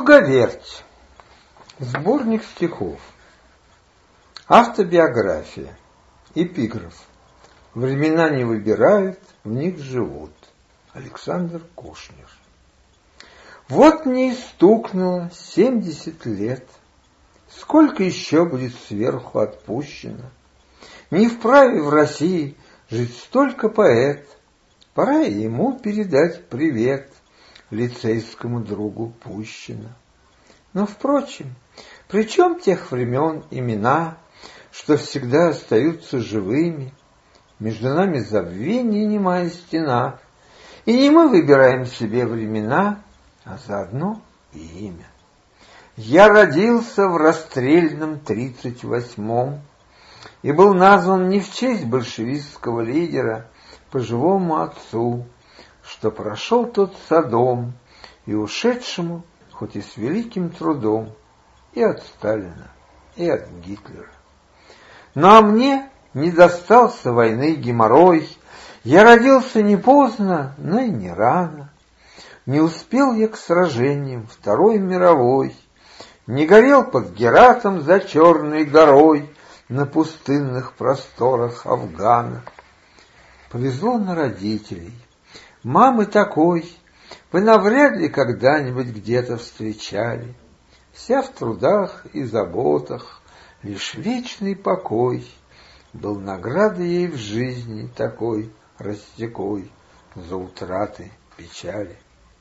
Круговерть. Сборник стихов. Автобиография. Эпиграф. Времена не выбирают, в них живут. Александр Кушнер. Вот мне и стукнуло 70 лет. Сколько еще будет сверху отпущено? Не вправе в России жить столько поэт. Пора и ему передать привет лицейскому другу Пущина. Но, впрочем, при чем тех времен имена, что всегда остаются живыми? Между нами забвение немая стена, и не мы выбираем себе времена, а заодно и имя. Я родился в расстрельном 38-м и был назван не в честь большевистского лидера, по живому отцу, что прошел тот Содом, и ушедшему, хоть и с великим трудом, и от Сталина, и от Гитлера. Но мне не достался войны геморрой, я родился не поздно, но и не рано. Не успел я к сражениям Второй мировой, не горел под Гератом за Черной горой на пустынных просторах Афгана. Повезло на родителей. Мамы такой вы навряд ли когда-нибудь где-то встречали. Вся в трудах и заботах, лишь вечный покой был наградой ей в жизни такой растекой за утраты печали.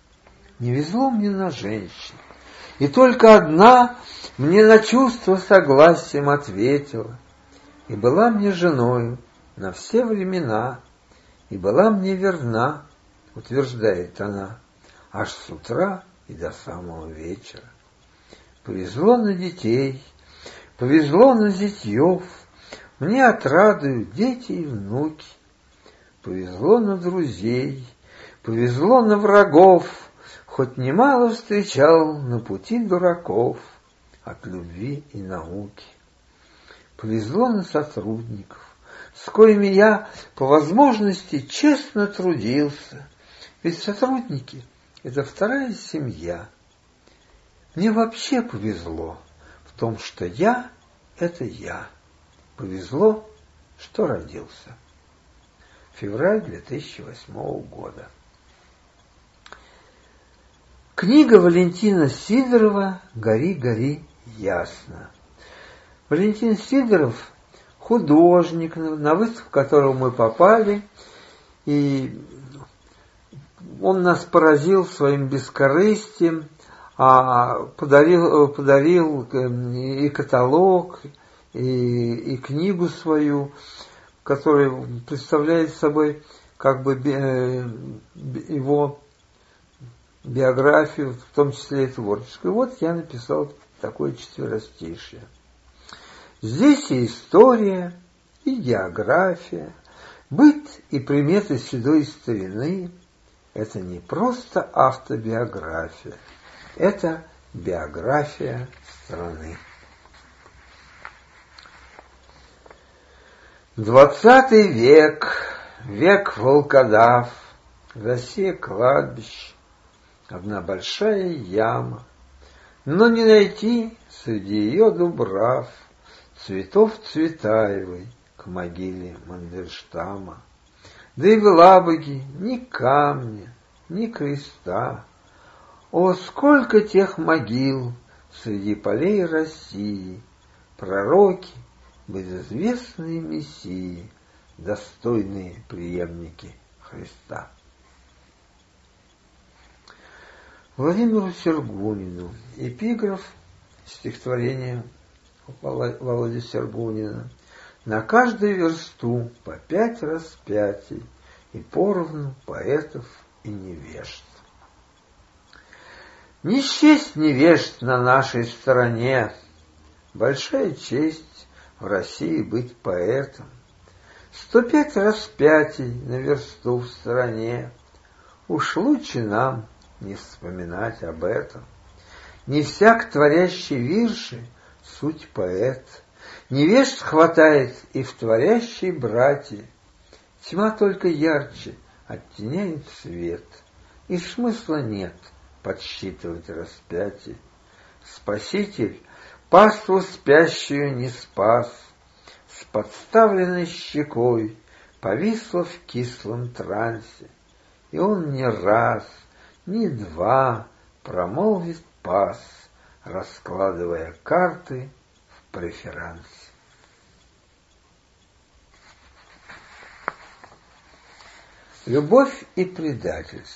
Не везло мне на женщин, и только одна мне на чувство согласием ответила, и была мне женою на все времена, и была мне верна, утверждает она, аж с утра и до самого вечера. Повезло на детей, повезло на зятьев, мне отрадуют дети и внуки. Повезло на друзей, повезло на врагов, хоть немало встречал на пути дураков от любви и науки. Повезло на сотрудников, с коими я по возможности честно трудился, ведь сотрудники — это вторая семья. Мне вообще повезло в том, что я — это я. Повезло, что родился. Февраль 2008 года. Книга Валентина Сидорова «Гори, гори, ясно». Валентин Сидоров — художник, на выставку которого мы попали, и он нас поразил своим бескорыстием, подарил и каталог, и книгу свою, которая представляет собой как бы его биографию, в том числе и творческую. Вот я написал такое четверостишее. Здесь и история, и география, быт и приметы седой старины. Это не просто автобиография, это биография страны. 20 век, век волкодав, Россия кладбище, одна большая яма, но не найти среди ее дубрав цветов Цветаевой к могиле Мандельштама. Да и в Елабуге ни камня, ни креста. О, сколько тех могил среди полей России, пророки, безызвестные мессии, достойные преемники Христа. Владимиру Сергунину. Эпиграф стихотворения Володи Сергунина. На каждую версту по 5 распятий, и поровну поэтов и невежд. Не счесть невежд на нашей стороне, большая честь в России быть поэтом. 105 распятий на версту в стороне, уж лучше нам не вспоминать об этом. Не всяк творящий вирши суть поэт, невежд хватает и в творящей братье. Тьма только ярче оттеняет свет, и смысла нет подсчитывать распятие Спаситель паству спящую не спас, с подставленной щекой повисла в кислом трансе, и он не раз, не два промолвит пас, раскладывая карты в преферансе. Любовь и предательство.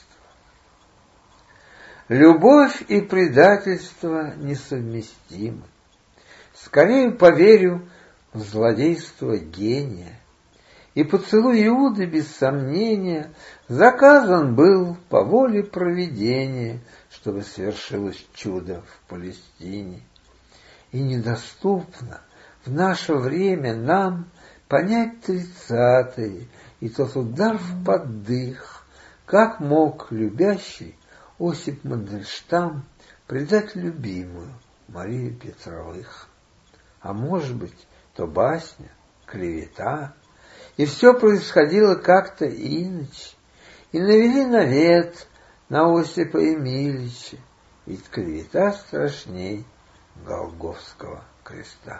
Любовь и предательство несовместимы. Скорее поверю в злодейство гения, и поцелуй Иуды без сомнения заказан был по воле провидения, чтобы свершилось чудо в Палестине. И недоступно в наше время нам понять 30-е и тот удар в поддых, как мог любящий Осип Мандельштам предать любимую Марию Петровых. А может быть, то басня, клевета, и все происходило как-то иначе, и навели навет на Осипа Емельича, ведь клевета страшней Голгофского креста.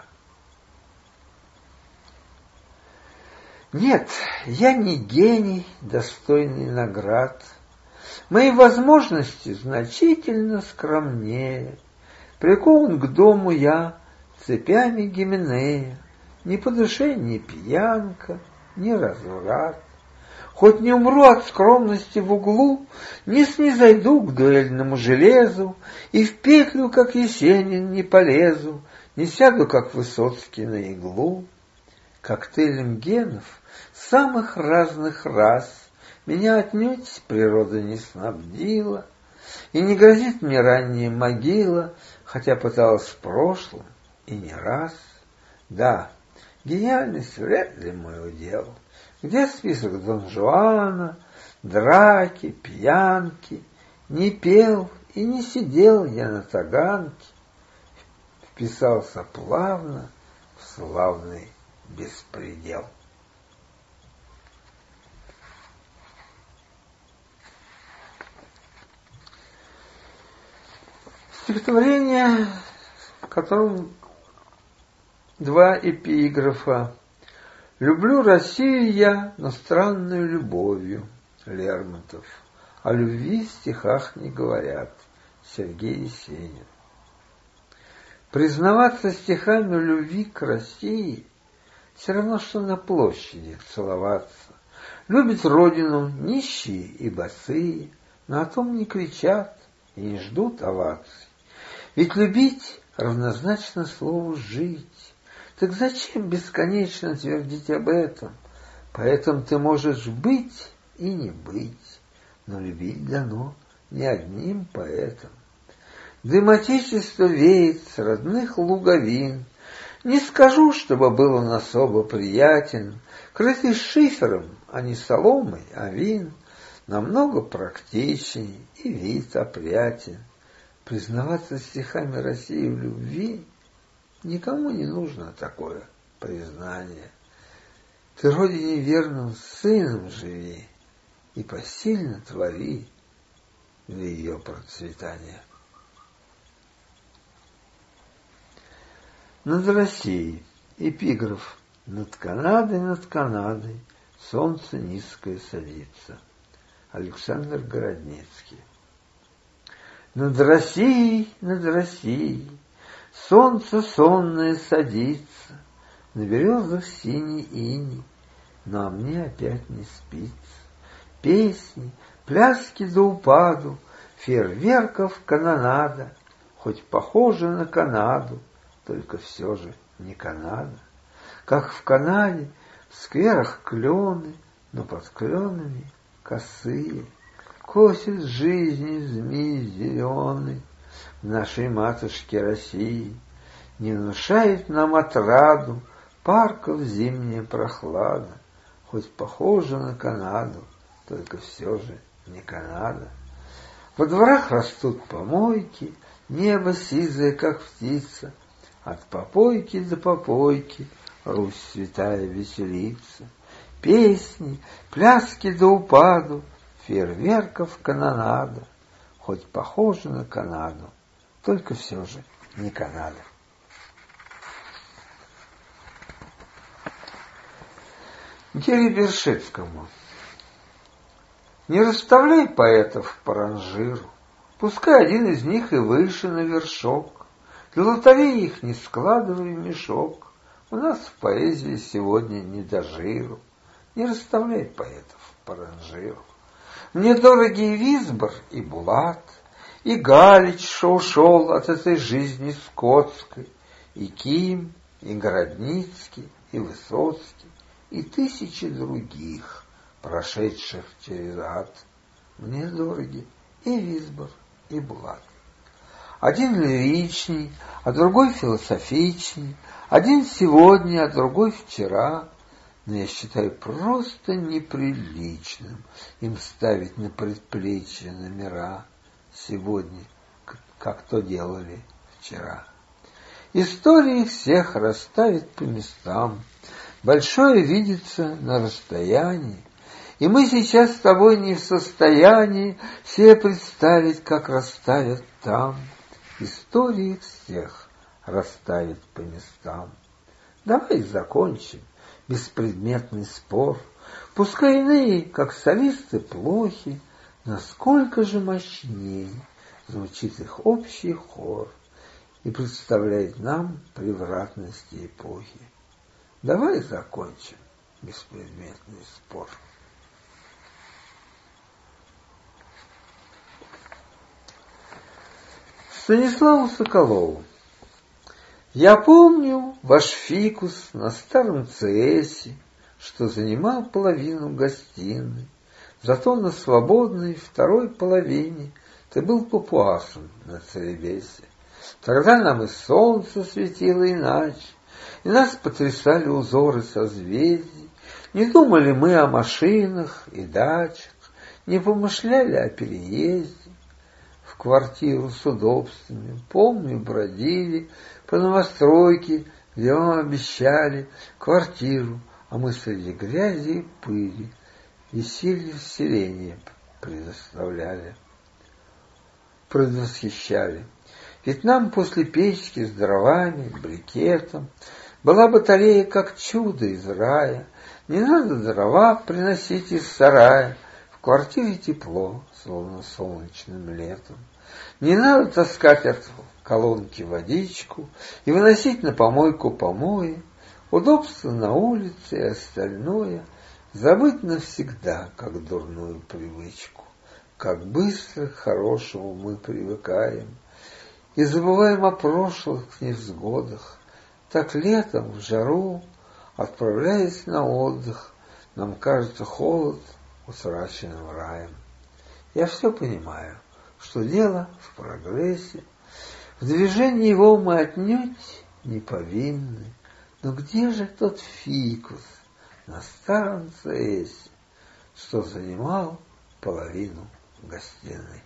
Нет, я не гений, достойный наград. Мои возможности значительно скромнее. Прикован к дому я цепями Гименея. Ни по душе ни пьянка, ни разврат. Хоть не умру от скромности в углу, не снизойду к дуэльному железу, и в петлю, как Есенин, не полезу, не сяду, как Высоцкий, на иглу. Коктейлем генов самых разных рас меня отнюдь природа не снабдила, и не грозит мне ранняя могила, хотя пыталась в прошлом и не раз. Да, гениальность вряд ли мой удел. Где список Дон Жуана, драки, пьянки? Не пел и не сидел я на таганке, вписался плавно в славный беспредел. Стихотворение, в котором два эпиграфа. «Люблю Россию я, но странную любовью» Лермонтов. О любви в стихах не говорят. Сергей Есенин. Признаваться стихами любви к России все равно, что на площади целоваться. Любят родину нищие и босые, но о том не кричат и не ждут оваций. Ведь любить равнозначно слову «жить». Так зачем бесконечно твердить об этом? Поэтому ты можешь быть и не быть, но любить дано не одним поэтом. Дым отечества веет с родных луговин. Не скажу, чтобы был он особо приятен, крытый шифером, а не соломой, а вин, намного практичней и вид опрятен. Признаваться стихами России в любви никому не нужно такое признание. Ты родине верным сыном живи и посильно твори для ее процветания. Над Россией. Эпиграф. Над Канадой солнце низкое садится. Александр Городницкий. Над Россией, солнце сонное садится, на березах синий иней, но мне опять не спится. Песни, пляски до упаду, фейерверков канонада, хоть похоже на Канаду, только все же не Канада. Как в Канаде, в скверах клены, но под кленами косые, косит жизни змей зеленый. В нашей матушке России не внушает нам отраду парков зимняя прохлада, хоть похоже на Канаду, только все же не Канада. Во дворах растут помойки, небо сизое, как птица, от попойки до попойки Русь святая веселится. Песни, пляски до упаду, фейерверков канонада, хоть похоже на Канаду, только все же не Канада. Дерибершицкому. Не расставляй поэтов по ранжиру, пускай один из них и выше на вершок. Для лотереи их не складывай в мешок, у нас в поэзии сегодня не до жиру. Не расставляй поэтов по ранжиру. Мне дороги и Висбор, и Булат, и Галич, что ушел от этой жизни скотской, и Ким, и Городницкий, и Высоцкий, и тысячи других, прошедших через ад. Мне дороги и Висбор, и Булат. Один лиричней, а другой философичней, один сегодня, а другой вчера. Но я считаю просто неприличным им ставить на предплечье номера сегодня, как то делали вчера. Истории всех расставит по местам, большое видится на расстоянии, и мы сейчас с тобой не в состоянии себе представить, как расставят там. Истории всех расставит по местам. Давай закончим беспредметный спор. Пускай иные, как солисты, плохи, насколько же мощней звучит их общий хор и представляет нам превратности эпохи. Давай закончим беспредметный спор. Станиславу Соколову. Я помню ваш фикус на старом ЦСе, что занимал половину гостиной, зато на свободной второй половине ты был папуасом на Церебесе. Тогда нам и солнце светило иначе, и нас потрясали узоры созвездий. Не думали мы о машинах и дачах, не помышляли о переезде. В квартиру с удобствами, помню, бродили по новостройке, где вам обещали квартиру, а мы среди грязи и пыли веселье вселения предвосхищали. Ведь нам после печки с дровами, брикетом была батарея как чудо из рая. Не надо дрова приносить из сарая, в квартире тепло, словно солнечным летом. Не надо таскать от колонки водичку и выносить на помойку помои. Удобство на улице и остальное забыть навсегда, как дурную привычку. Как быстро к хорошему мы привыкаем и забываем о прошлых невзгодах. Так летом в жару, отправляясь на отдых, нам кажется холод утраченным раем. Я все понимаю, что дело в прогрессе, в движении его мы отнюдь не повинны. Но где же тот фикус на старом ЦСе, что занимал половину гостиной?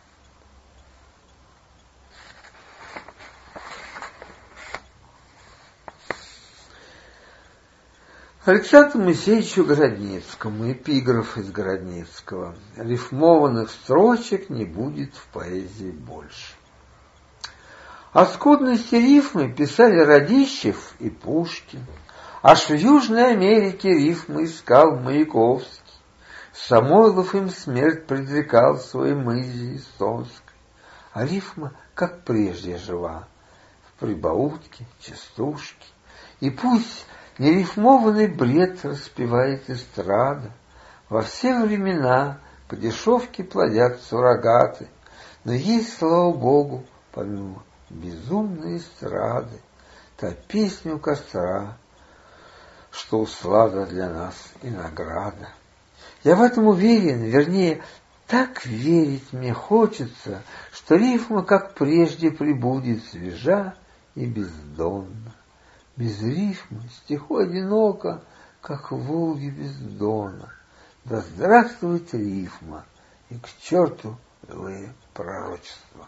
Александру Моисеевичу Городницкому, эпиграф из Городницкого. Рифмованных строчек не будет в поэзии больше. О скудности рифмы писали Радищев и Пушкин. Аж в Южной Америке рифмы искал Маяковский. Самойлов им смерть предрекал своей мызе эстонской. А рифма, как прежде, жива в прибаутке, частушке. И пусть нерифмованный бред распевает эстрада, во все времена по дешевке плодят суррогаты, но есть, слава Богу, помимо безумной эстрады, та песня у костра, что услада для нас и награда. Я в этом уверен, вернее, так верить мне хочется, что рифма, как прежде, прибудет свежа и бездонна. Без рифмы стиху одиноко, как в Волге без дона. Да здравствует рифма, и к черту злые пророчества.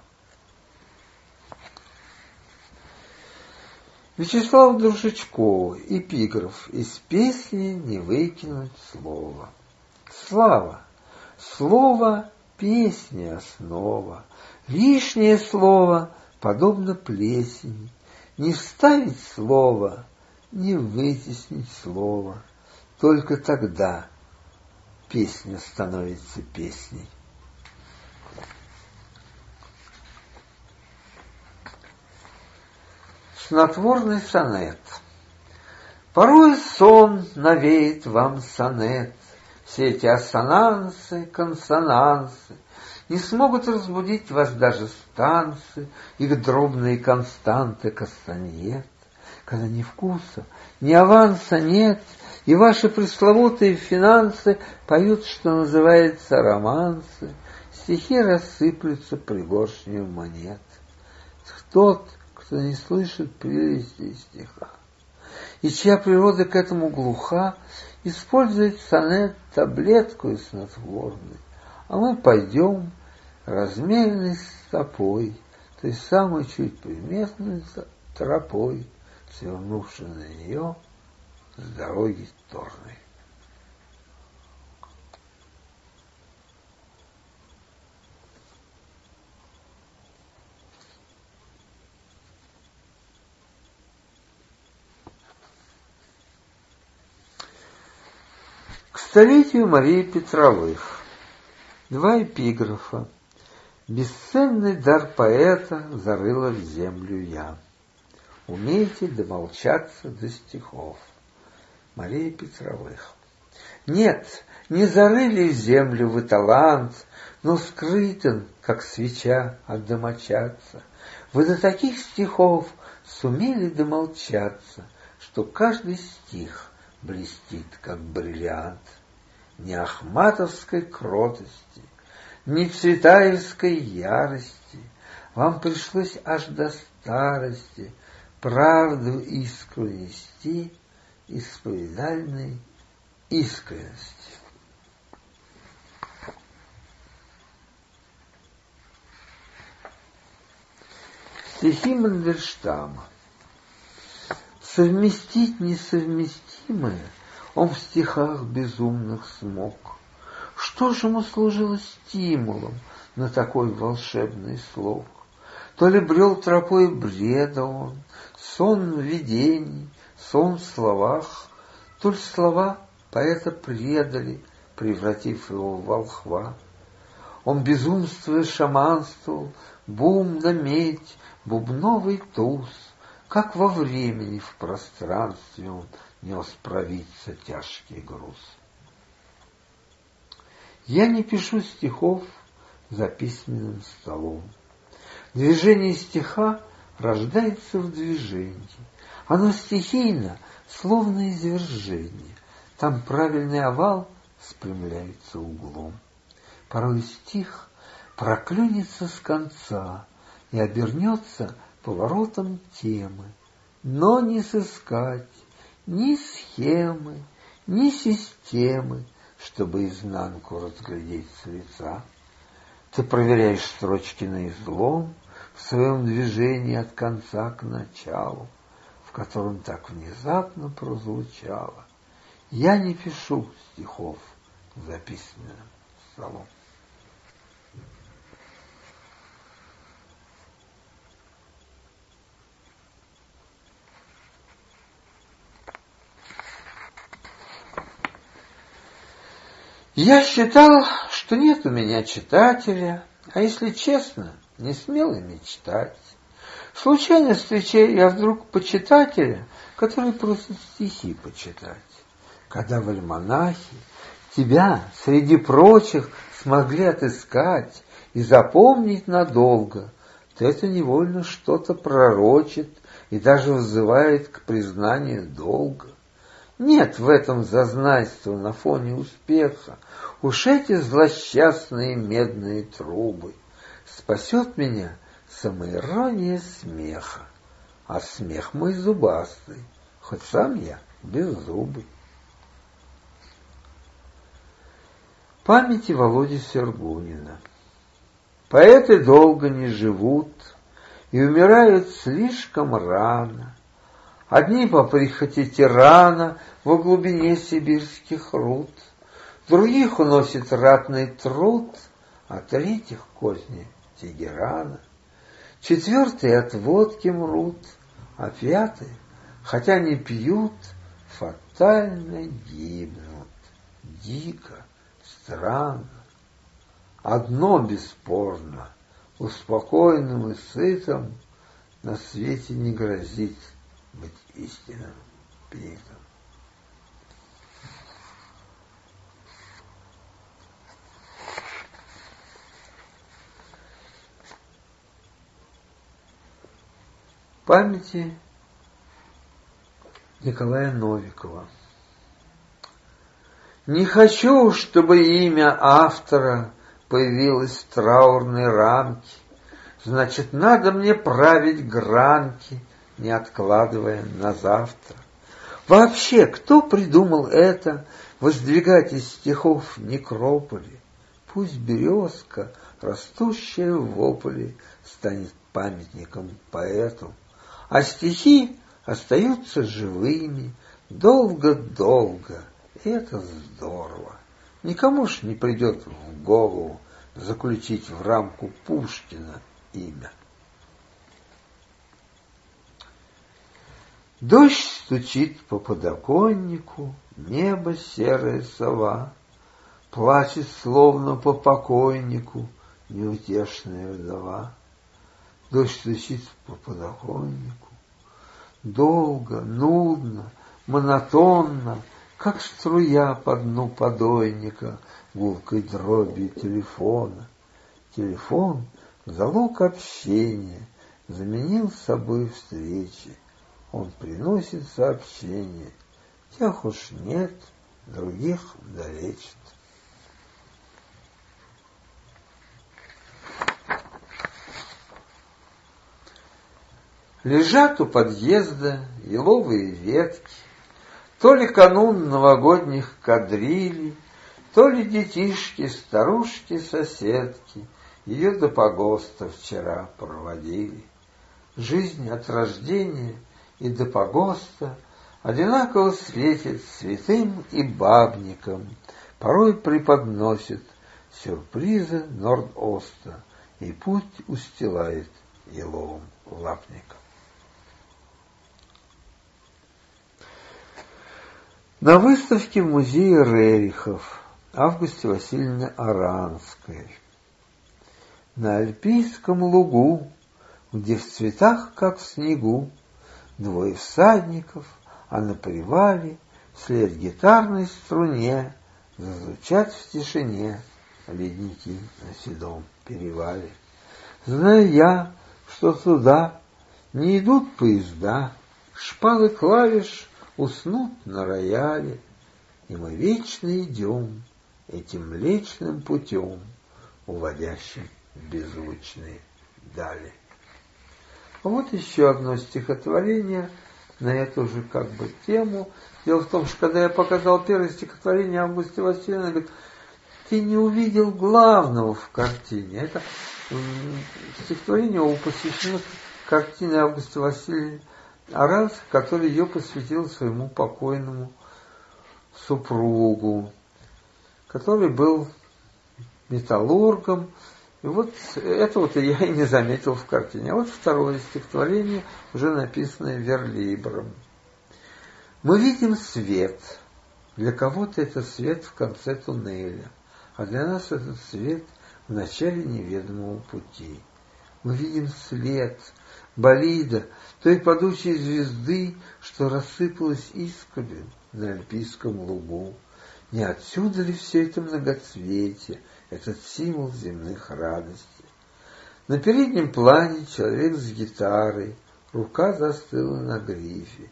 Вячеслав Дружечков, эпиграф из песни «Не выкинуть слова». Слава! Слово — песня основа, лишнее слово подобно плесени, не вставить слово, не вытеснить слово. Только тогда песня становится песней. Снотворный сонет. Порой сон навеет вам сонет. Все эти ассонансы, консонансы не смогут разбудить вас даже станцы, их дробные константы кастаньет. Когда ни вкуса, ни аванса нет, и ваши пресловутые финансы поют, что называется, романсы, стихи рассыплются пригоршню монет. Тот, кто не слышит прелести стиха, и чья природа к этому глуха, использует сонет таблетку и снотворный, а мы пойдем размеренной стопой, той самой чуть приметной тропой, свернувшей на нее с дороги торной. К столетию Марии Петровых. Два эпиграфа. Бесценный дар поэта зарыла в землю я. Умейте домолчаться до стихов. Мария Петровых. Нет, не зарыли в землю вы талант, но скрытен, как свеча от домочадца. Вы до таких стихов сумели домолчаться, что каждый стих блестит, как бриллиант. Ни ахматовской кротости, ни цветаевской ярости вам пришлось аж до старости правду искру нести исповедальной искренности. Стихи Мандельштама. Совместить несовместимое он в стихах безумных смог. Что же ему служило стимулом на такой волшебный слог? То ли брел тропой бреда он, сон видений, сон в словах, то ли слова поэта предали, превратив его в волхва. Он безумствуя шаманствовал, бум да медь, бубновый туз, как во времени в пространстве он нес провидца тяжкий груз. Я не пишу стихов за письменным столом. Движение стиха рождается в движении. Оно стихийно, словно извержение. Там правильный овал спрямляется углом. Порой стих проклюнется с конца и обернется поворотом темы, но не сыскать ни схемы, ни системы, чтобы изнанку разглядеть с лица. Ты проверяешь строчки на излом в своем движении от конца к началу, в котором так внезапно прозвучало: я не пишу стихов за письменным столом. Я считал, что нет у меня читателя, а если честно, не смел и мечтать. Случайно встречаю я вдруг почитателя, который просит стихи почитать. Когда в альманахе тебя среди прочих смогли отыскать и запомнить надолго, то это невольно что-то пророчит и даже вызывает к признанию долга. Нет в этом зазнайства на фоне успеха. Уж эти злосчастные медные трубы. Спасет меня самоирония смеха, а смех мой зубастый, хоть сам я беззубый. Памяти Володи Сергунина. Поэты долго не живут и умирают слишком рано. Одни по прихоти тирана во глубине сибирских руд, других уносит ратный труд, а третьих козни Тегерана. Четвертые от водки мрут, а пятые, хотя не пьют, фатально гибнут. Дико, странно. Одно бесспорно: успокоенным и сытым на свете не грозит быть истинным пиритом. Памяти Николая Новикова. Не хочу, чтобы имя автора появилось в траурной рамке, значит, надо мне править гранки, не откладывая на завтра. Вообще, кто придумал это, воздвигать из стихов некрополи? Пусть березка, растущая в ополе, станет памятником поэту, а стихи остаются живыми долго-долго. И это здорово. Никому ж не придет в голову заключить в рамку Пушкина имя. Дождь стучит по подоконнику, небо серая сова, плачет словно по покойнику неутешная вдова. Дождь стучит по подоконнику, долго, нудно, монотонно, как струя по дну подойника гулкой дроби телефона. Телефон — залог общения, заменил собой встречи. Он приносит сообщения, тех уж нет, других долечит. Лежат у подъезда еловые ветки, то ли канун новогодних кадрилей, то ли детишки, старушки, соседки ее до погоста вчера проводили. Жизнь от рождения и до погоста одинаково светит святым и бабникам, порой преподносит сюрпризы Норд-Оста и путь устилает еловым лапником. На выставке в музее Рерихов Августе Васильевны Аранской. На Альпийском лугу, где в цветах, как в снегу, двое всадников, а на привале вслед гитарной струне зазвучат в тишине ледники на седом перевале. Знаю я, что туда не идут поезда, шпалы клавиш уснут на рояле, и мы вечно идем этим млечным путем, уводящим в беззвучные дали. Вот еще одно стихотворение на эту же как бы тему. Дело в том, что когда я показал первое стихотворение Августе Васильевны, говорит, ты не увидел главного в картине. Это стихотворение посвящено картине Августы Васильевны Аранской, который ее посвятил своему покойному супругу, который был металлургом. И вот этого-то я и не заметил в картине. А вот второе стихотворение, уже написанное верлибром. Мы видим свет. Для кого-то это свет в конце туннеля, а для нас этот свет в начале неведомого пути. Мы видим след болида, той падучей звезды, что рассыпалась искрами на Альпийском лугу. Не отсюда ли все это многоцветие, этот символ земных радостей? На переднем плане человек с гитарой, рука застыла на грифе.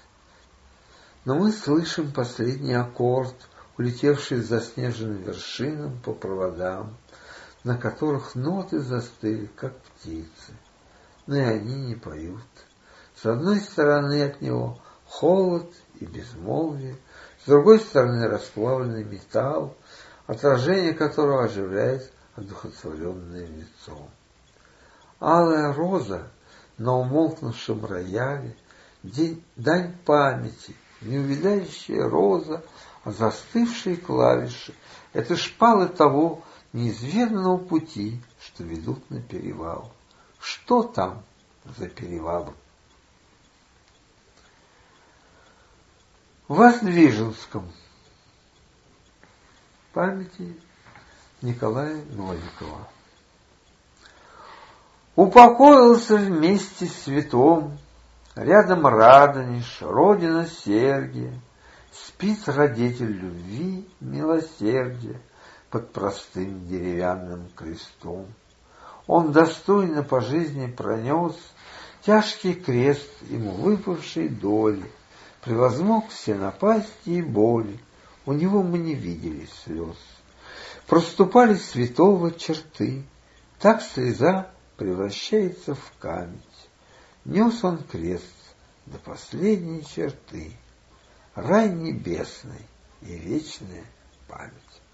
Но мы слышим последний аккорд, улетевший с заснеженным вершинам по проводам, на которых ноты застыли, как птицы. Но и они не поют. С одной стороны от него холод и безмолвие, с другой стороны расплавленный металл, отражение которого оживляет одухотворенное лицо. Алая роза на умолкнувшем рояле, дань памяти, неувядающая роза, а застывшие клавиши — это шпалы того неизведанного пути, что ведут на перевал. что там за перевалом. В Воздвиженском памяти Николая Новикова. Упокоился вместе с святом, рядом Радонеж, родина Сергия, спит родитель любви, милосердия под простым деревянным крестом. Он достойно по жизни пронес тяжкий крест ему выпавшей доли, превозмог все напасти и боли, у него мы не видели слез. Проступали святого черты, так слеза превращается в камень. Нес он крест до последней черты, рай небесный и вечная память.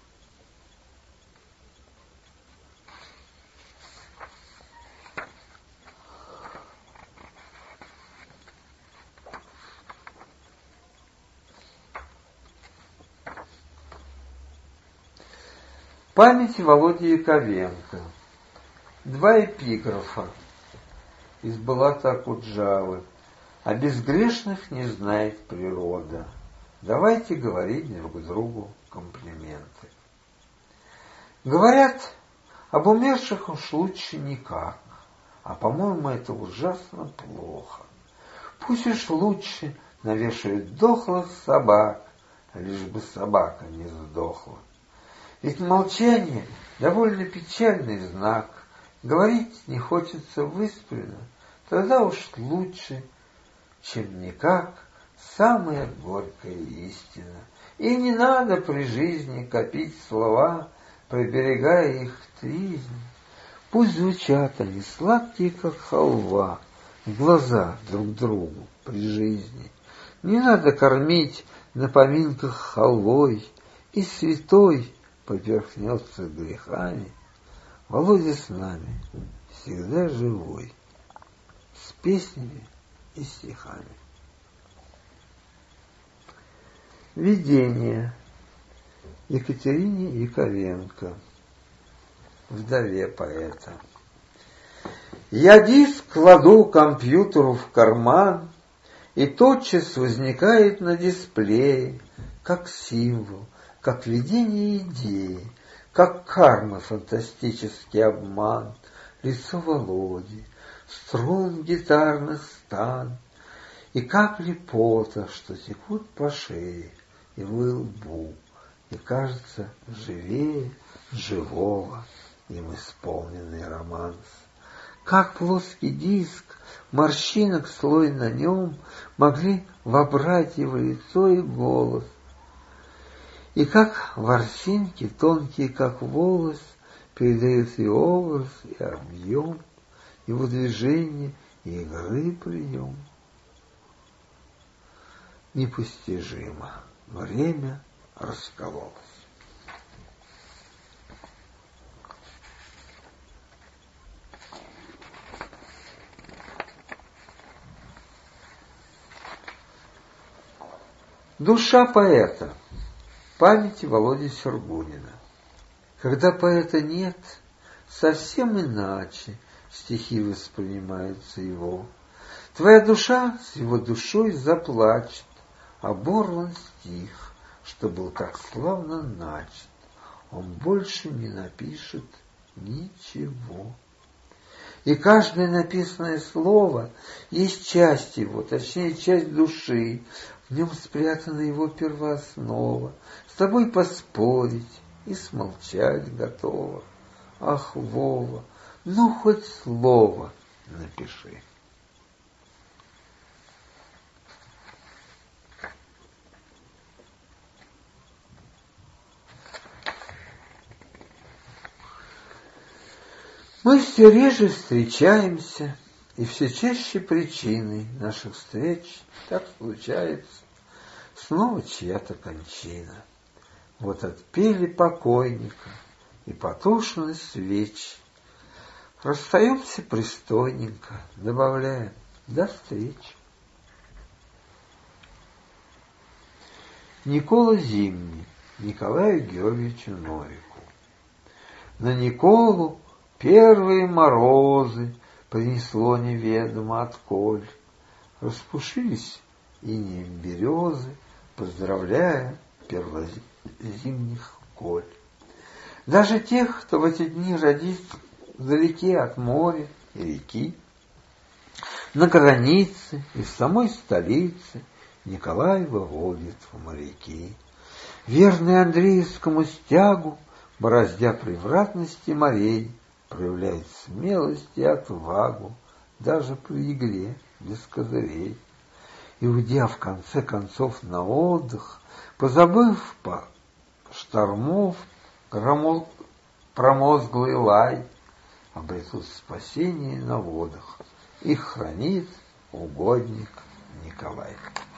Память Володи Яковенко. Два эпиграфа из Булата Акуджавы. А безгрешных не знает природа. Давайте говорить друг другу комплименты. Говорят, об умерших уж лучше никак, а, по-моему, это ужасно плохо. Пусть уж лучше навешают дохлых собак, лишь бы собака не сдохла. Ведь молчание довольно печальный знак. Говорить не хочется выспренно, тогда уж лучше, чем никак, самая горькая истина. И не надо при жизни копить слова, приберегая их тризни. Пусть звучат они сладкие, как халва, в глаза друг другу при жизни. Не надо кормить на поминках халвой, и святой поперхнется грехами. Володя с нами, всегда живой, с песнями и стихами. Видение Екатерине Яковенко, вдове поэта. Я диск кладу компьютеру в карман, и тотчас возникает на дисплее, как символ, как видение идеи, как карма фантастический обман, лицо Володи, струн гитарных стан, и капли пота, что текут по шее и в лбу, и кажется живее живого им исполненный романс. Как плоский диск, морщинок слой на нем могли вобрать его лицо и голос, и как ворсинки, тонкие, как волос, передают и образ, и объем, его движение, и игры прием. Непостижимо. Время раскололось. Душа поэта. Памяти Володи Сергунина. Когда поэта нет, совсем иначе стихи воспринимаются его. Твоя душа с его душой заплачет, оборван стих, что был так славно начат. Он больше не напишет ничего. И каждое написанное слово есть часть его, точнее, часть души. В нем спрятана его первооснова. С тобой поспорить и смолчать готова. Ах, Вова, ну хоть слово напиши. Мы все реже встречаемся, и все чаще причиной наших встреч так случается снова чья-то кончина. Вот отпели покойника и потушены свечи. Расстаемся пристойненько, добавляем «до встречи». Никола Зимний Николаю Георгиевичу Новику. На Николу первые морозы принесло неведомо отколь. Распушились инеем березы, поздравляя первозимних коль. Даже тех, кто в эти дни родится вдалеке от моря и реки, на границе и в самой столице Николай выводит в моряки. Верный Андреевскому стягу, бороздя превратности морей, проявляет смелость и отвагу даже при игле без козырей. И, уйдя в конце концов на отдых, позабыв по штормов промозглый лай, обретут спасение на водах. Их хранит угодник Николай.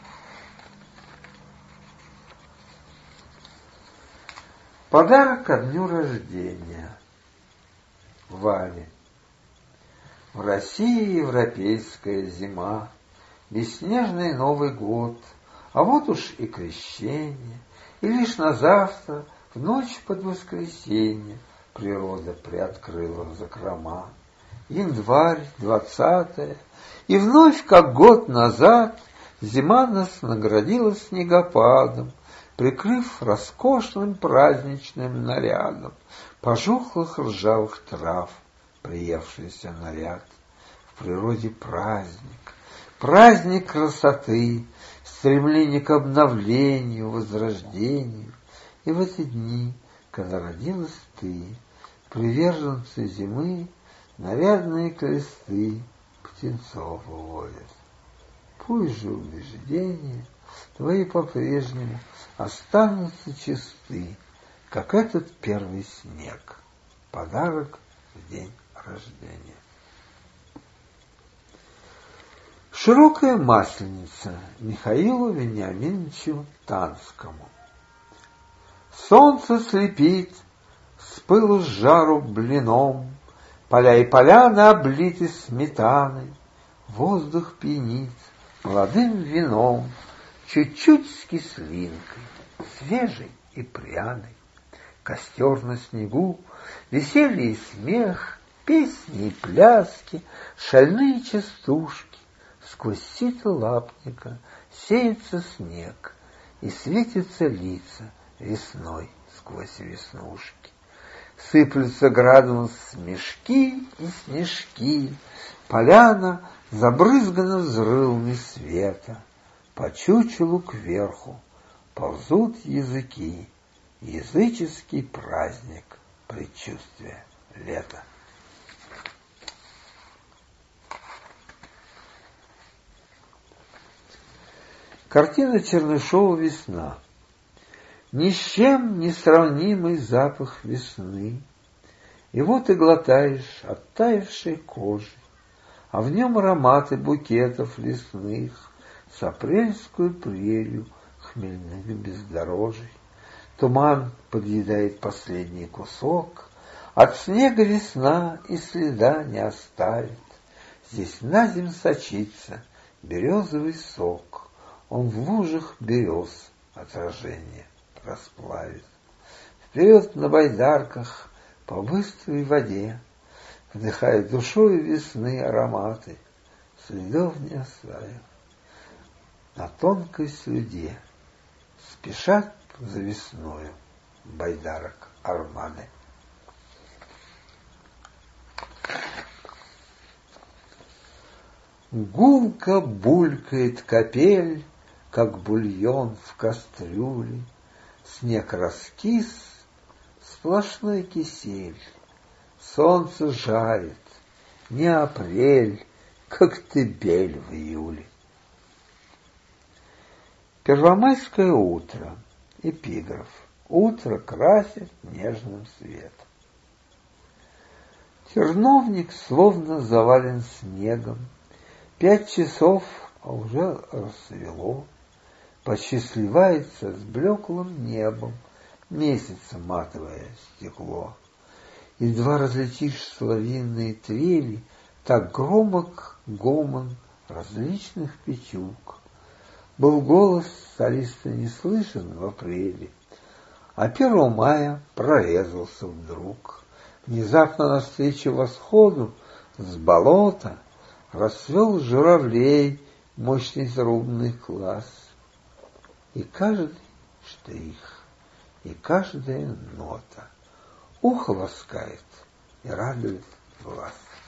Подарок ко дню рождения Вале. В России европейская зима, бесснежный Новый год, а вот уж и крещение, и лишь на завтра, в ночь под воскресенье, природа приоткрыла закрома. Январь 20-е, и вновь, как год назад, зима нас наградила снегопадом, прикрыв роскошным праздничным нарядом пожухлых ржавых трав, приевшийся наряд. В природе праздник, праздник красоты, стремление к обновлению, возрождению. И в эти дни, когда родилась ты, приверженцы зимы, нарядные кресты птенцов уводят. Пусть же убеждения твои по-прежнему останутся чисты, как этот первый снег, подарок в день рождения. Широкая масленица Михаилу Вениаминовичу Танскому. Солнце слепит, с пылу с жару блином, поля и поляны облиты сметаной, воздух пьянит молодым вином, чуть-чуть с кислинкой, свежей и пряной. Костер на снегу, веселье и смех, песни и пляски, шальные частушки. Сквозь сито лапника сеется снег, и светятся лица весной сквозь веснушки. Сыплются градом смешки и снежки, поляна забрызгана взрывами света. По чучелу кверху ползут языки, языческий праздник предчувствия лета. Картина Чернышова «Весна». Ни с чем не сравнимый запах весны. И вот и глотаешь оттаившей кожи, а в нем ароматы букетов лесных с апрельскую прелью хмельных бездорожий. Туман подъедает последний кусок, от снега весна и следа не оставит. Здесь на земь сочится березовый сок, он в лужах берез отражение расплавит. Вперед на байдарках по быстрой воде, вдыхая душой весны ароматы, следов не оставив. На тонкой слюде спешат за весною байдарок арманы. Гулко булькает капель, как бульон в кастрюле. Снег раскис, сплошной кисель. Солнце жарит, не апрель, коктебель в июле. Первомайское утро. Эпиграф. Утро красит нежным светом. Терновник словно завален снегом. 5 часов, а уже рассвело. Почти сливается с блеклым небом месяца матовое стекло. Едва различишь соловьиные трели, так громок гомон различных печук. Был голос солиста не слышен в апреле, а 1 мая прорезался вдруг. Внезапно навстречу восходу С болота расцвел журавлей мощный трубный класс. И каждый штрих, и каждая нота ухо ласкает и радует глаз.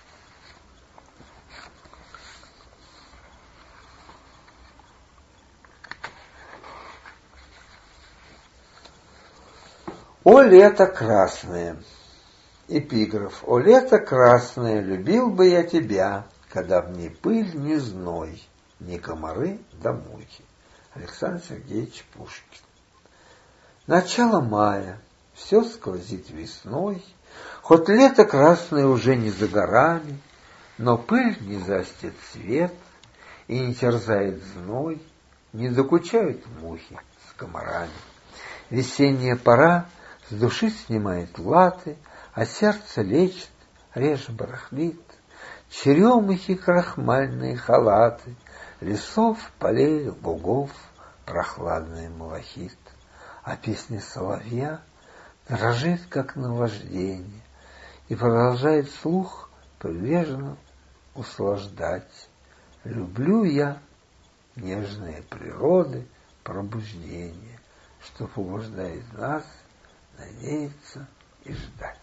О, лето красное! Эпиграф. О, лето красное, любил бы я тебя, когда в ней пыль не зной, ни комары да мухи. Александр Сергеевич Пушкин. Начало мая, все сквозит весной, хоть лето красное уже не за горами, но пыль не застит свет и не терзает зной, не докучают мухи с комарами. Весенняя пора с души снимает латы, а сердце лечит, реже барахлит. Черемухи крахмальные халаты, лесов, полей, лугов прохладный малахит. А песня соловья дрожит, как наваждение, и продолжает слух прилежно услаждать. Люблю я нежные природы пробуждение, что побуждает нас надеяться и ждать.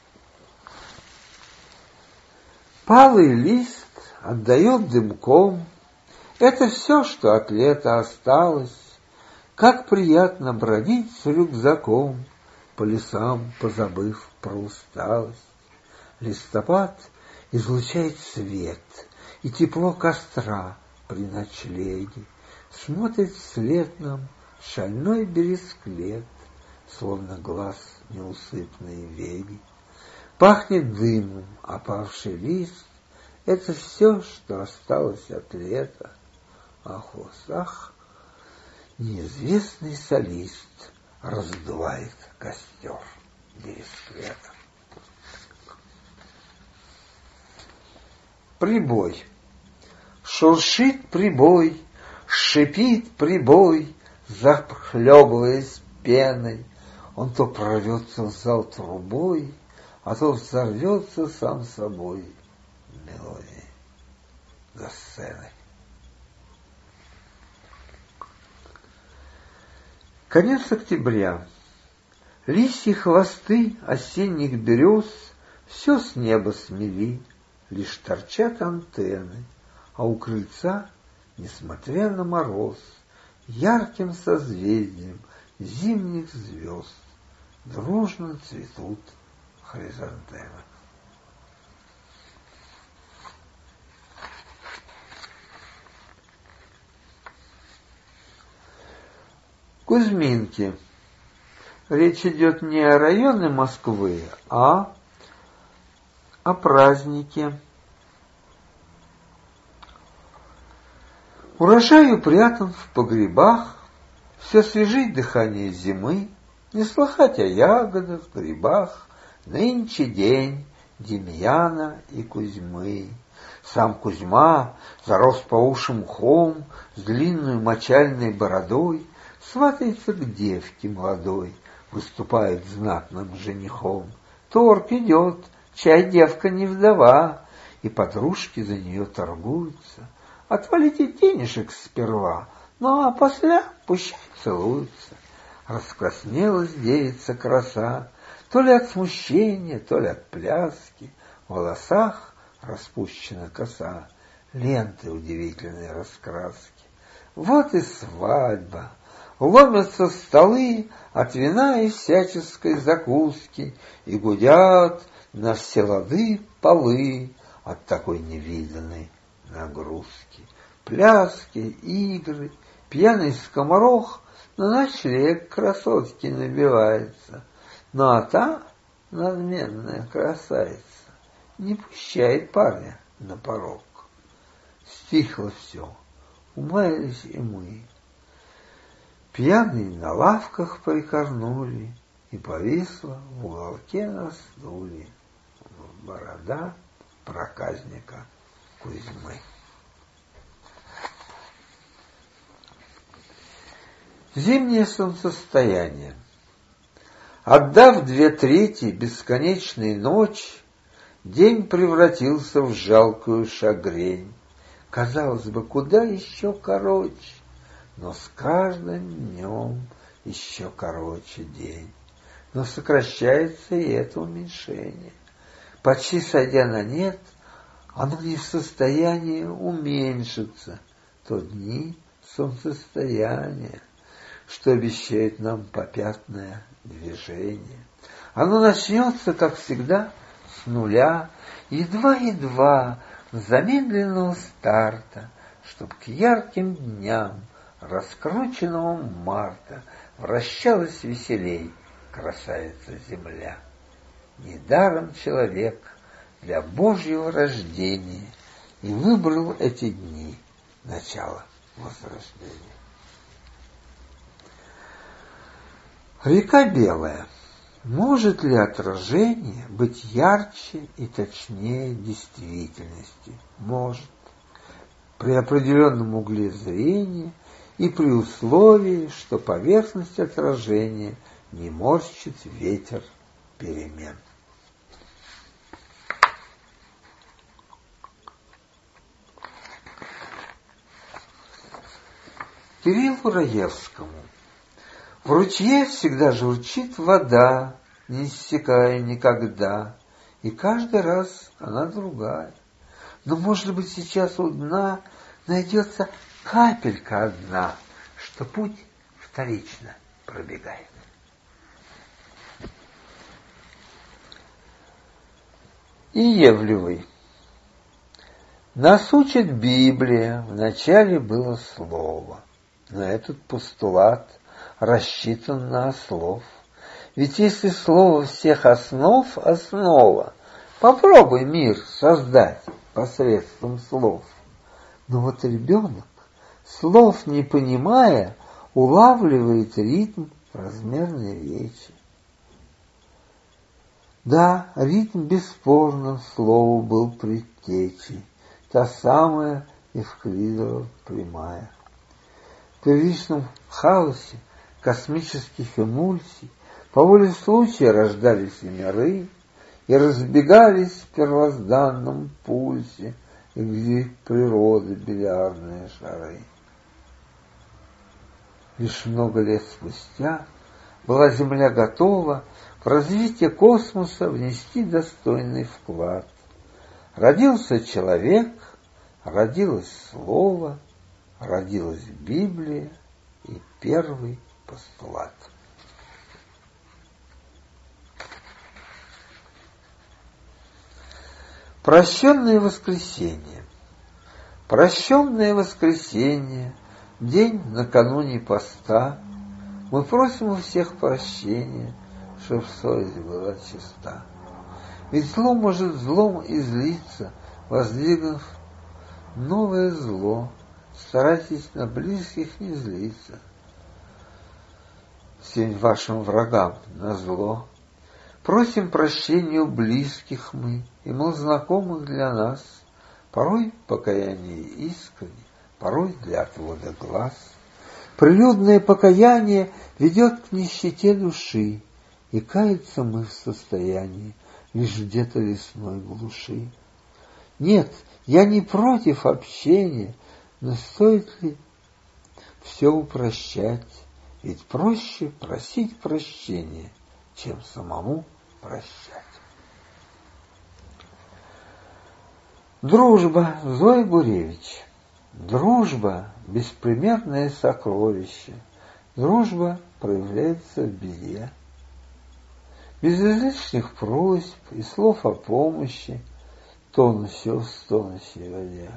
Палый лист отдает дымком. Это все, что от лета осталось. Как приятно бродить с рюкзаком по лесам, позабыв про усталость. Листопад излучает свет и тепло костра при ночлеге. Смотрит вслед нам шальной бересклет, словно глаз неусыпные веги. Пахнет дымом опавший лист. Это все, что осталось от лета. Ах, ах, неизвестный солист раздувает костер бересклета. Прибой. Шуршит прибой, шипит прибой, захлебываясь пеной. Он то прорвется в зал трубой, а то взорвется сам собой мелодией за сценой. Конец октября. Лисьи хвосты осенних берез все с неба смели, лишь торчат антенны, а у крыльца, несмотря на мороз, ярким созвездием зимних звезд дружно цветут хризантемы. Кузьминки. Речь идет не о районе Москвы, а о празднике. Урожай упрятан в погребах, все свежит дыхание зимы, не слыхать о ягодах, грибах. Нынче день Демьяна и Кузьмы. Сам Кузьма зарос по уши мхом, с длинной мочальной бородой, сватается к девке молодой, выступает знатным женихом. Торг идет, чай девка не вдова, и подружки за нее торгуются. Отвалите денежек сперва, ну а после пусть целуются. Раскраснелась девица краса, то ли от смущения, то ли от пляски. В волосах распущена коса, ленты удивительной раскраски. Вот и свадьба. Ломятся столы от вина и всяческой закуски, и гудят на все лады полы от такой невиданной нагрузки. Пляски, игры, пьяный скоморох на ночлег красотки набивается. Ну а та надменная красавица не пущает парня на порог. Стихло все, умаялись и мы. Пьяные на лавках прикорнули, и повисла в уголке на стуле борода проказника Кузьмы. Зимнее солнцестояние. Отдав 2/3 бесконечной ночи, День превратился в жалкую шагрень. Казалось бы, куда еще короче, но с каждым днем еще короче день. Но сокращается и это уменьшение. Почти сойдя на нет, оно не в состоянии уменьшиться. То дни солнцестояния, что обещает нам попятное движение. Оно начнется, как всегда, с нуля, едва-едва, с замедленного старта, чтоб к ярким дням раскрученного марта вращалась веселей красавица земля. Недаром человек для Божьего рождения и выбрал эти дни начала возрождения. Река Белая. Может ли отражение быть ярче и точнее действительности? Может. При определенном угле зрения и при условии, что поверхность отражения не морщит ветер перемен. Кириллу Раевскому. В ручье всегда журчит вода, не иссякая никогда, и каждый раз она другая. Но, может быть, сейчас у дна найдется капелька одна, что путь вторично пробегает. Иевлевый. Нас учит Библия, вначале было слово, но этот постулат рассчитан на ослов. Ведь если слово всех основ — основа, попробуй мир создать посредством слов. Но вот ребенок, слов не понимая, улавливает ритм размерной речи. Да, ритм бесспорно слову был предтечей, та самая Евклидова прямая. В первичном хаосе космических эмульсий по воле случая рождались и миры, и разбегались в первозданном пульсе, где природы бильярдные шары. Лишь много лет спустя была Земля готова в развитие космоса внести достойный вклад. Родился человек, родилось слово, родилась Библия и первый постулат. Прощенное воскресенье. Прощенное воскресенье, день накануне поста, мы просим у всех прощения, чтоб совесть была чиста. Ведь зло может злом излиться, воздвигнув новое зло. Старайтесь на близких не злиться, всем вашим врагам назло. Просим прощения у близких мы и малознакомых для нас, порой покаяние искренне, порой для отвода глаз. Прилюдное покаяние ведет к нищете души, и каяться мы в состоянии лишь где-то лесной глуши. Нет, я не против общения, но стоит ли все упрощать? Ведь проще просить прощения, чем самому прощать. Дружба. Зоя Гуревич. Дружба — беспримерное сокровище. Дружба проявляется в беде. Без излишних просьб и слов о помощи, тонущего в стонущей воде.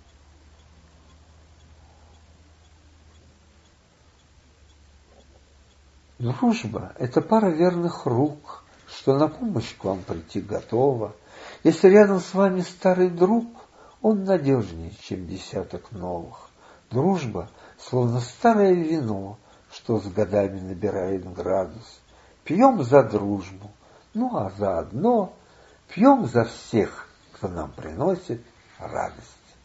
Дружба — это пара верных рук, что на помощь к вам прийти готова. Если рядом с вами старый друг, он надежнее, чем десяток новых. Дружба — словно старое вино, что с годами набирает градус. Пьем за дружбу, ну а заодно пьем за всех, кто нам приносит радость.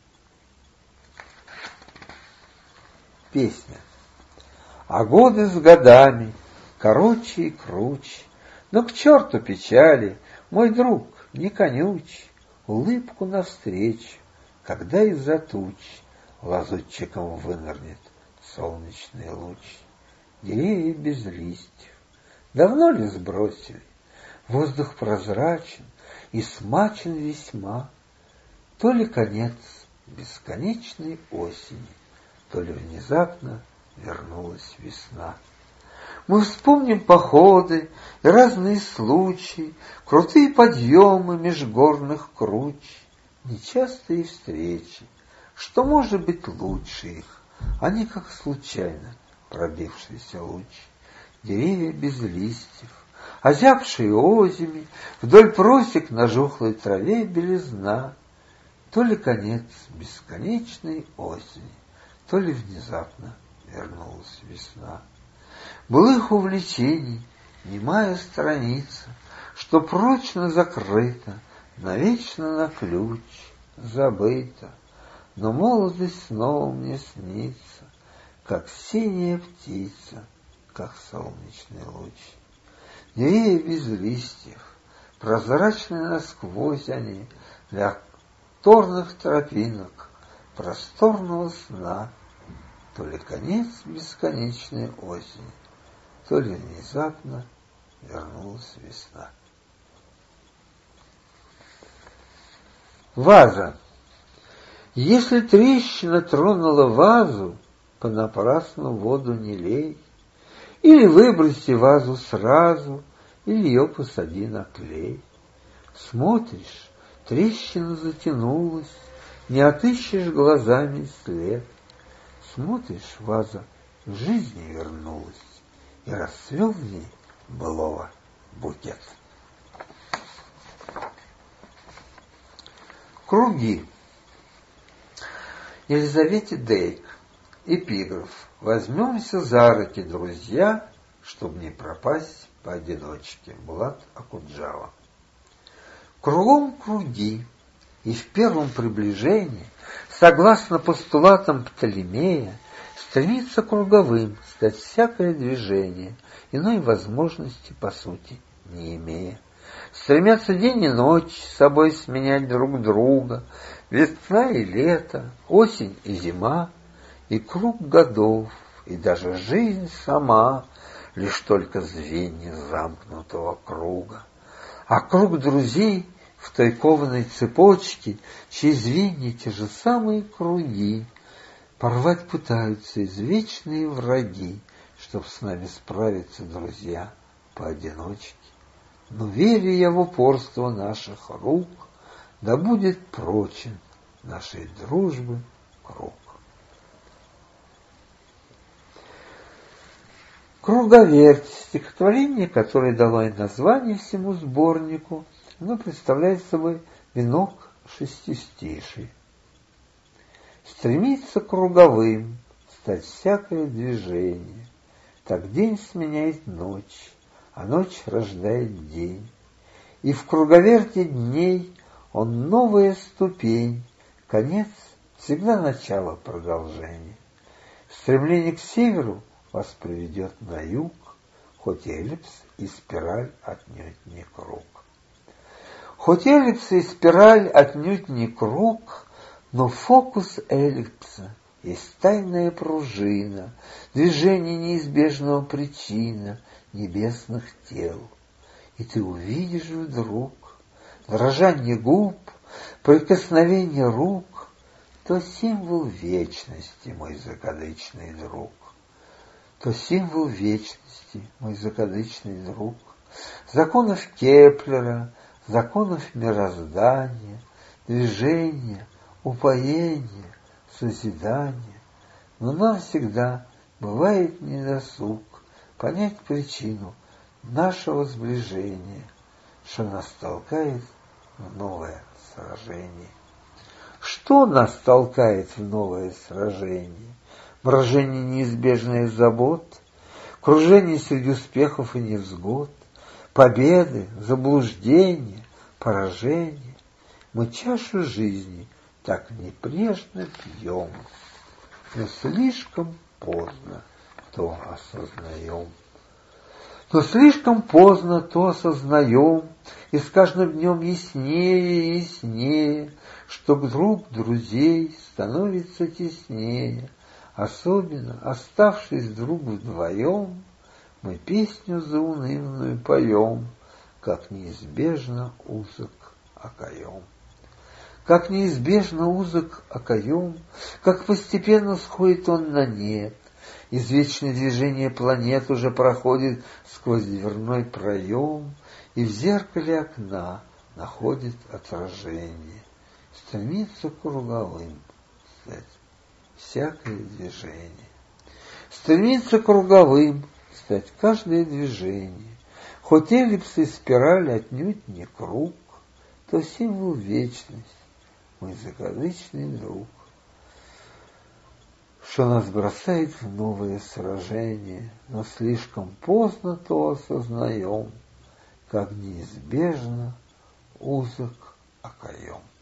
Песня. А годы с годами короче и круче, но к черту печали, мой друг, не конючь, улыбку навстречу, когда из-за туч лазутчиком вынырнет солнечный луч. Деревья без листьев давно ли сбросили? Воздух прозрачен и смачен весьма. То ли конец бесконечной осени, то ли внезапно вернулась весна. Мы вспомним походы и разные случаи, крутые подъемы межгорных круч, нечастые встречи. Что может быть лучше их? Они как случайно пробившийся луч. Деревья без листьев, озябшие озими, вдоль просек на жухлой траве белизна. То ли конец бесконечной осени, то ли внезапно вернулась весна. Былых увлечений немая страница, что прочно закрыта, навечно на ключ, забыта. Но молодость снова мне снится, как синяя птица, как солнечный луч. Деревья без листьев, прозрачные насквозь они, для торных тропинок просторного сна. То ли конец бесконечной осени, то ли внезапно вернулась весна. Ваза. Если трещина тронула вазу, понапрасну воду не лей. Или выброси вазу сразу, или ее посади на клей. Смотришь, трещина затянулась, не отыщешь глазами след. Смотришь, ваза в жизни вернулась, и расцвел в ней былого букет. Круги. Елизавете Дейк. Эпиграф. Возьмемся за руки, друзья, чтобы не пропасть поодиночке. Булат Акуджава. Кругом круги, и в первом приближении, согласно постулатам Птолемея, стремится круговым стать всякое движение, иной возможности, по сути, не имея. Стремятся день и ночь с собой сменять друг друга, весна и лето, осень и зима, и круг годов, и даже жизнь сама, лишь только звенья замкнутого круга. А круг друзей в той кованой цепочке, чьи звенья те же самые круги, порвать пытаются извечные враги, чтоб с нами справиться, друзья, поодиночке. Но верю я в упорство наших рук, да будет прочен нашей дружбы круг. Круговерть. Стихотворение, которое дало и название всему сборнику, оно представляет собой венок шестистиший. Стремится круговым стать всякое движение. Так день сменяет ночь, а ночь рождает день. И в круговерте дней он новая ступень, конец всегда начало продолжения. Стремление к северу вас приведет на юг, хоть эллипс и спираль отнюдь не круг. Хоть эллипс и спираль отнюдь не круг, но фокус эллипса есть тайная пружина, движение неизбежного причина небесных тел. И ты увидишь вдруг дрожание губ, прикосновение рук, то символ вечности, мой закадычный друг. То символ вечности, мой закадычный друг, законов Кеплера, законов мироздания, движения, упоения, созидания. Но нам всегда бывает недосуг понять причину нашего сближения, что нас толкает в новое сражение. Что нас толкает в новое сражение? Брожение неизбежных забот, кружение среди успехов и невзгод, победы, заблуждения, поражения. Мы чашу жизни так непрежно пьем, но слишком поздно то осознаем. Но слишком поздно то осознаем, и с каждым днем яснее и яснее, что друг друзей становится теснее. Особенно, оставшись друг вдвоем, мы песню заунывную поем, как неизбежно узок окоем. Как неизбежно узок окоем, как постепенно сходит он на нет. Извечное движение планет уже проходит сквозь дверной проем, и в зеркале окна находит отражение. Стремится круговым стать всякое движение. Стремится круговым стать каждое движение. Хоть эллипсы и спирали отнюдь не круг, то символ вечность, мой закадычный друг, что нас бросает в новые сражения, но слишком поздно то осознаем, как неизбежно узок окоем.